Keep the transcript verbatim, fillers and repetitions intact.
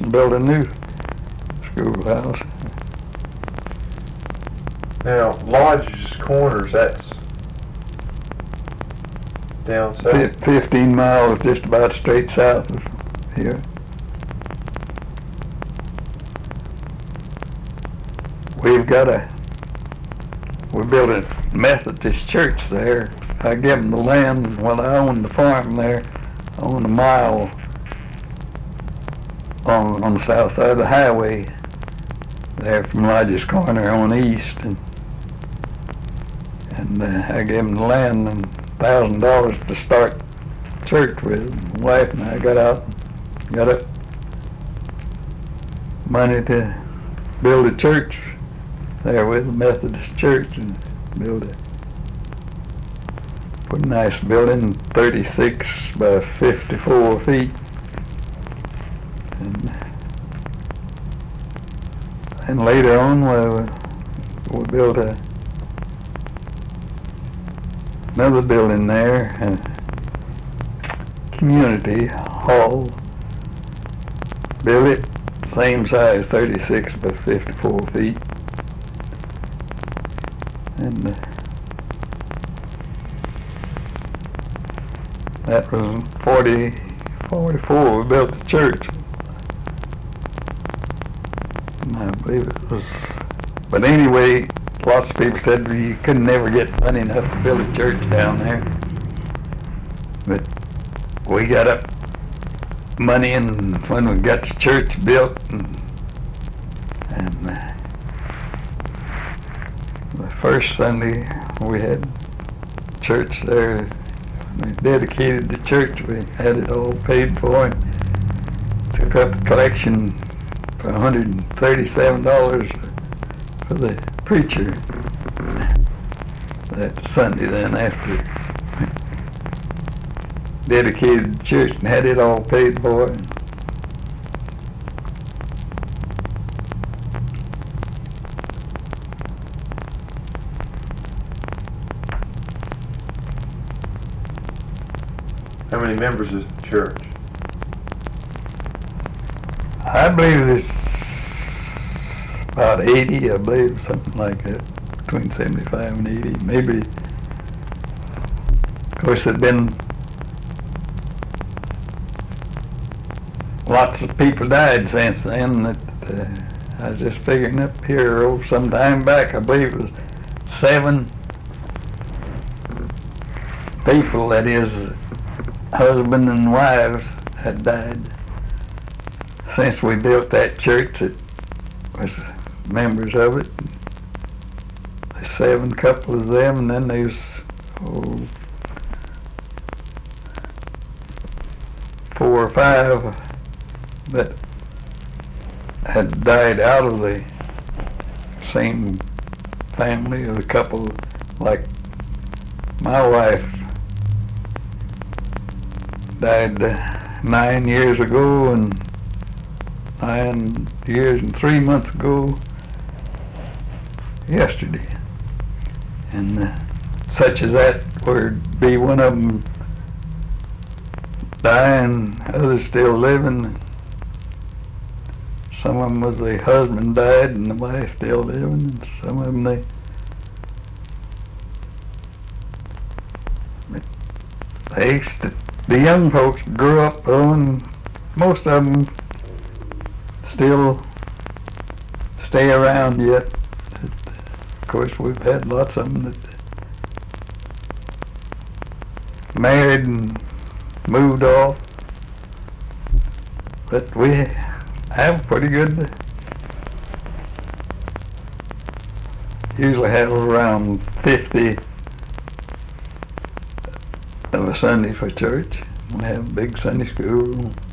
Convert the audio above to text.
and build a new schoolhouse. Now, Lodge's Corners, that's down south? Fifteen miles, just about straight south of here. We've got a, we're building a Methodist church there. I give them the land, well, I own the farm there. I own a mile on, on the south side of the highway there from Lodge's Corner on east. And, and uh, I gave them the land and one thousand dollars to start church with. My wife and I got out, got up money to build a church there with the Methodist church and build a, put a nice building, thirty-six by fifty-four feet. And, and later on we, we built a, another building there, a community hall. Built it same size, thirty-six by fifty-four feet. And uh, that was forty, forty-four we built the church. And I believe it was, but anyway, lots of people said you could never get money enough to build a church down there. But we got up money, and when we got the church built, and, and uh, the first Sunday we had church there, we dedicated the church, we had it all paid for, and took up a collection for one hundred thirty-seven dollars for the preacher that Sunday then after dedicated the church and had it all paid for. How many members is the church? I believe it's about eighty, I believe, something like that, between seventy-five and eighty, maybe. Of course, there've been lots of people died since then. That uh, I was just figuring up here, oh, some time back, I believe it was seven people, that is, husband and wives, had died since we built that church. That was members of it. There's seven couple of them, and then there's oh, four or five that had died out of the same family. A couple, like my wife died uh, nine years ago, and nine years and three months ago yesterday. And uh, such as that, would be one of them dying, others still living. Some of them was the husband died and the wife still living, and some of them they they used to, the young folks grew up on, most of them still stay around yet. Of course, we've had lots of them that married and moved off, but we have pretty good, usually have around fifty of a Sunday for church. We have a big Sunday school.